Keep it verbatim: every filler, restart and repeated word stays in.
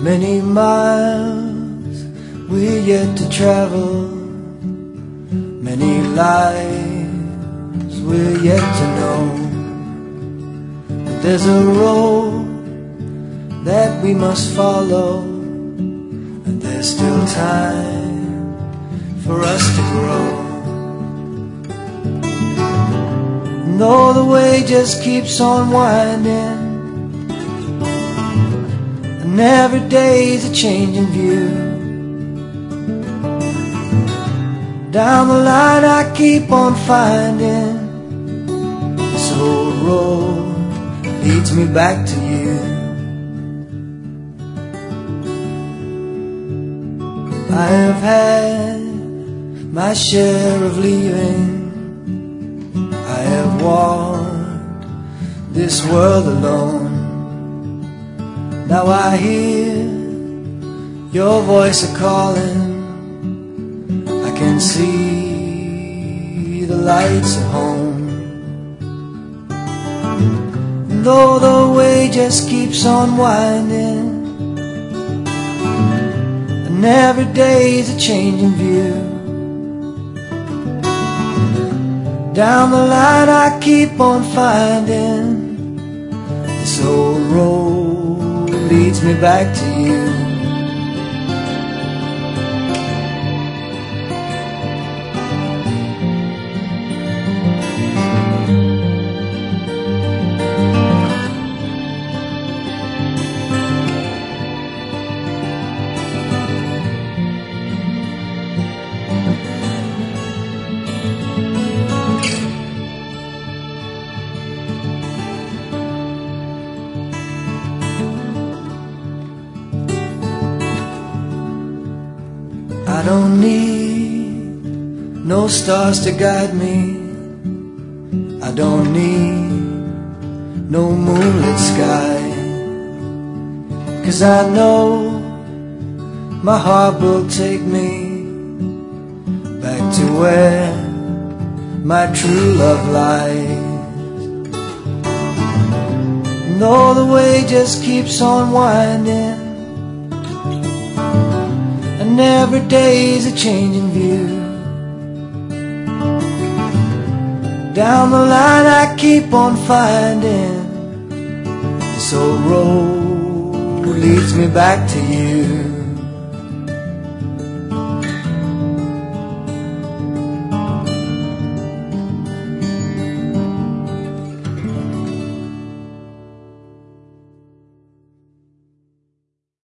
Many miles we're yet to travel, many lives we're yet to know. But there's a road that we must follow, and there's still time for us to grow. And though the way just keeps on winding, and every day's a change in view, down the line I keep on finding this old road leads me back to you. I have had my share of leaving, I have walked this world alone. Now I hear your voice a-calling, I can see the lights at home. And though the way just keeps on winding, and every day's a change in view, down the line I keep on finding this old road leads me back to you. I don't need no stars to guide me, I don't need no moonlit sky, 'cause I know my heart will take me back to where my true love lies. And though the way just keeps on winding, and every day's a change in view, down the line I keep on finding this old road leads me back to you.